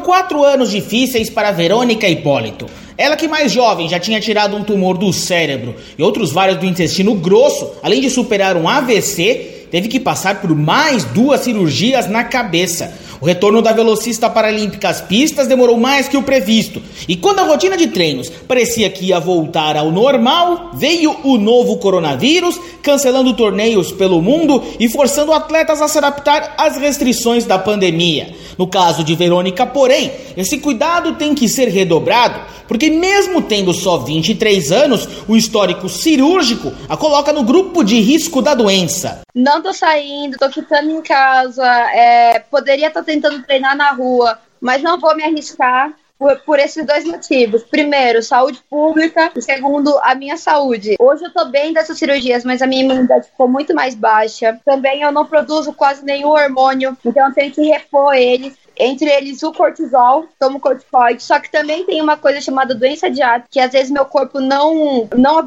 4 anos difíceis para Verônica Hipólito. Ela, que mais jovem já tinha tirado um tumor do cérebro e outros vários do intestino grosso, além de superar um AVC, teve que passar por mais 2 cirurgias na cabeça. O retorno da velocista paralímpica às pistas demorou mais que o previsto. E quando a rotina de treinos parecia que ia voltar ao normal, veio o novo coronavírus, cancelando torneios pelo mundo e forçando atletas a se adaptar às restrições da pandemia. No caso de Verônica, porém, esse cuidado tem que ser redobrado, porque mesmo tendo só 23 anos, o histórico cirúrgico a coloca no grupo de risco da doença. Não tô saindo, tô ficando em casa, poderia estar tentando treinar na rua, mas não vou me arriscar por esses 2 motivos. Primeiro, saúde pública, e segundo, a minha saúde. Hoje eu tô bem dessas cirurgias, mas a minha imunidade ficou muito mais baixa. Também eu não produzo quase nenhum hormônio, então eu tenho que repor eles. Entre eles o cortisol, tomo corticoide, só que também tem uma coisa chamada doença de Addison, que às vezes meu corpo não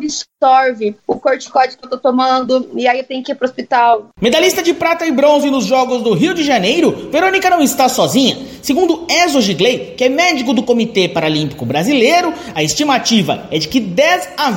absorve o corticoide que eu tô tomando, e aí eu tenho que ir pro hospital. Medalhista de prata e bronze nos Jogos do Rio de Janeiro, Verônica não está sozinha. Segundo Enzo Gigley, que é médico do Comitê Paralímpico Brasileiro, a estimativa é de que 10 a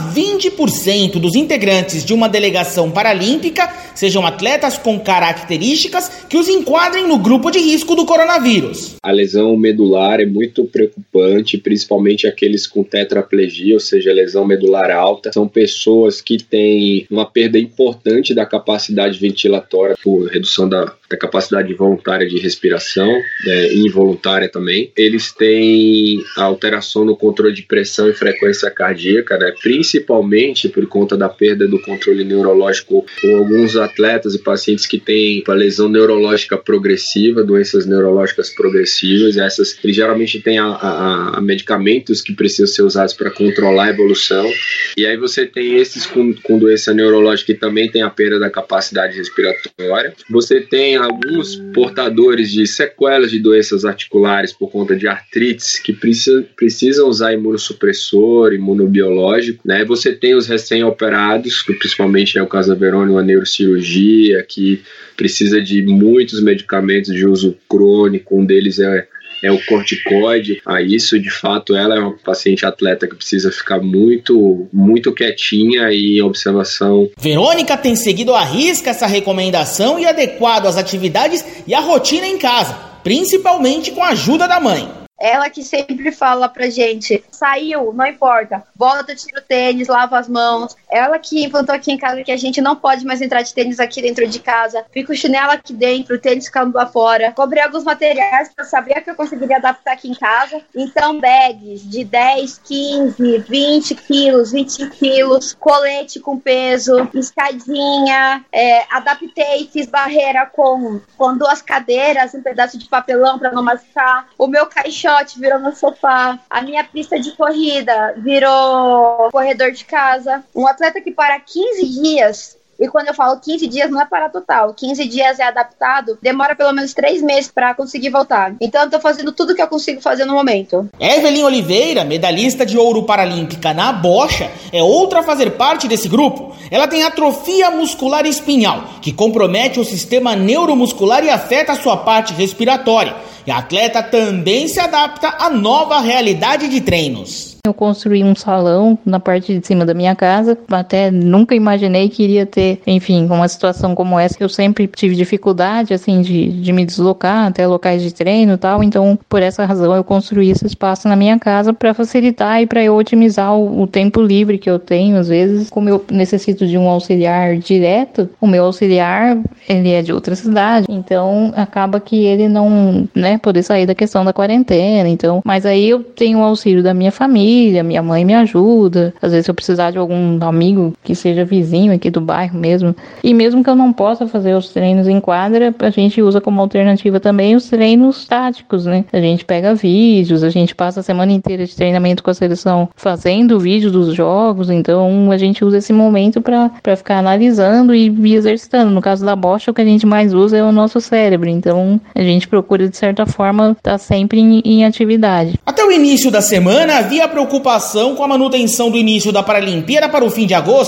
20% dos integrantes de uma delegação paralímpica sejam atletas com características que os enquadrem no grupo de risco do coronavírus. A lesão medular é muito preocupante, principalmente aqueles com tetraplegia, ou seja, lesão medular alta. São pessoas que têm uma perda importante da capacidade ventilatória por redução da capacidade voluntária de respiração, involuntária também. Eles têm alteração no controle de pressão e frequência cardíaca, principalmente por conta da perda do controle neurológico, com alguns atletas e pacientes que têm uma lesão neurológica progressiva, doenças neurológicas progressivas. Essas, eles geralmente têm a medicamentos que precisam ser usados para controlar a evolução. E aí você tem esses com doença neurológica que também tem a perda da capacidade respiratória. Você tem alguns portadores de sequelas de doenças articulares por conta de artrites que precisam usar imunossupressor, imunobiológico, Você tem os recém-operados, que principalmente é o caso da Verônica, uma neurocirurgia, que precisa de muitos medicamentos de uso crônico. Um deles é o corticoide. Isso, de fato, ela é uma paciente atleta que precisa ficar muito, muito quietinha e em observação. Verônica tem seguido à risca essa recomendação e adequado às atividades e à rotina em casa, principalmente com a ajuda da mãe. Ela que sempre fala pra gente, saiu, não importa, volta, tira o tênis, lava as mãos. Ela que implantou aqui em casa que a gente não pode mais entrar de tênis aqui dentro de casa. Fica o chinelo aqui dentro, o tênis ficando lá fora. Comprei alguns materiais pra saber que eu conseguiria adaptar aqui em casa. Então, bags de 10, 15, 20 quilos, 25 quilos, colete com peso, escadinha, adaptei, fiz barreira com 2 cadeiras, um pedaço de papelão pra não machucar. O meu caixão virou meu sofá, a minha pista de corrida virou corredor de casa. Um atleta que para 15 dias, e quando eu falo 15 dias não é para total, 15 dias é adaptado, demora pelo menos 3 meses para conseguir voltar. Então eu tô fazendo tudo que eu consigo fazer no momento. Evelyn Oliveira, medalhista de ouro paralímpica na bocha, é outra a fazer parte desse grupo. Ela tem atrofia muscular espinhal, que compromete o sistema neuromuscular e afeta a sua parte respiratória. E a atleta também se adapta à nova realidade de treinos. Eu construí um salão na parte de cima da minha casa, até nunca imaginei que iria ter, enfim, uma situação como essa. Eu sempre tive dificuldade, assim, de me deslocar até locais de treino e tal, então, por essa razão, eu construí esse espaço na minha casa para facilitar e para eu otimizar o tempo livre que eu tenho, às vezes. Como eu necessito de um auxiliar direto, o meu auxiliar, ele é de outra cidade, então acaba que ele não, poder sair da questão da quarentena, então, mas aí eu tenho o auxílio da minha família, minha mãe me ajuda, às vezes se eu precisar de algum amigo que seja vizinho aqui do bairro mesmo, e mesmo que eu não possa fazer os treinos em quadra, a gente usa como alternativa também os treinos táticos, A gente pega vídeos, a gente passa a semana inteira de treinamento com a seleção fazendo vídeo dos jogos, então a gente usa esse momento para ficar analisando e exercitando. No caso da bocha, o que a gente mais usa é o nosso cérebro, então a gente procura de certa forma estar sempre em atividade. Até o início da semana havia preocupação com a manutenção do início da Paralimpíada para o fim de agosto,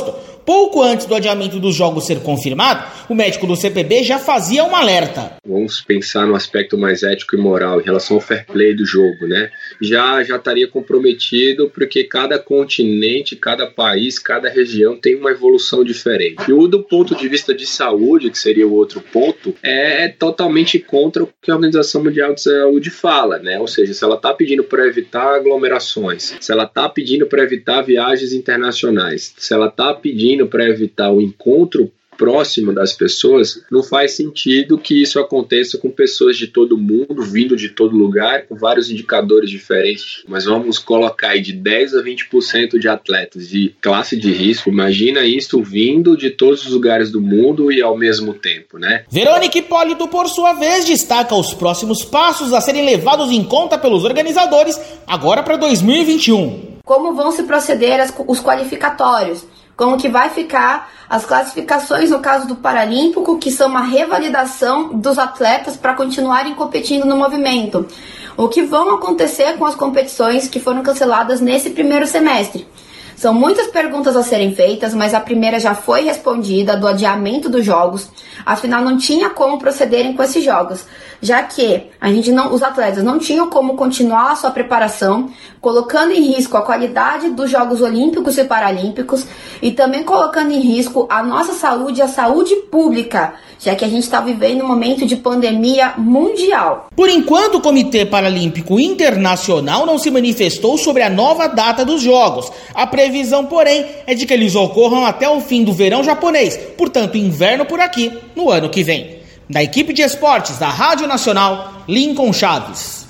Pouco antes do adiamento dos jogos ser confirmado, o médico do CPB já fazia um alerta. Vamos pensar no aspecto mais ético e moral em relação ao fair play do jogo, né? Já estaria comprometido porque cada continente, cada país, cada região tem uma evolução diferente. E do ponto de vista de saúde, que seria o outro ponto, é totalmente contra o que a Organização Mundial de Saúde fala, né? Ou seja, se ela está pedindo para evitar aglomerações, se ela está pedindo para evitar viagens internacionais, se ela está pedindo para evitar o encontro próximo das pessoas, não faz sentido que isso aconteça com pessoas de todo mundo, vindo de todo lugar, com vários indicadores diferentes. Mas vamos colocar aí de 10 a 20% de atletas de classe de risco. Imagina isso vindo de todos os lugares do mundo e ao mesmo tempo, né? Verônica Hipólito, por sua vez, destaca os próximos passos a serem levados em conta pelos organizadores agora para 2021. Como vão se proceder os qualificatórios? Como que vai ficar as classificações no caso do Paralímpico, que são uma revalidação dos atletas para continuarem competindo no movimento. O que vão acontecer com as competições que foram canceladas nesse primeiro semestre? São muitas perguntas a serem feitas, mas a primeira já foi respondida, do adiamento dos jogos. Afinal, não tinha como procederem com esses jogos, já que os atletas não tinham como continuar a sua preparação, colocando em risco a qualidade dos Jogos Olímpicos e Paralímpicos e também colocando em risco a nossa saúde e a saúde pública, já que a gente está vivendo um momento de pandemia mundial. Por enquanto, o Comitê Paralímpico Internacional não se manifestou sobre a nova data dos Jogos. A previsão, porém, é de que eles ocorram até o fim do verão japonês, portanto, inverno por aqui, no ano que vem. Da equipe de esportes da Rádio Nacional, Lincoln Chaves.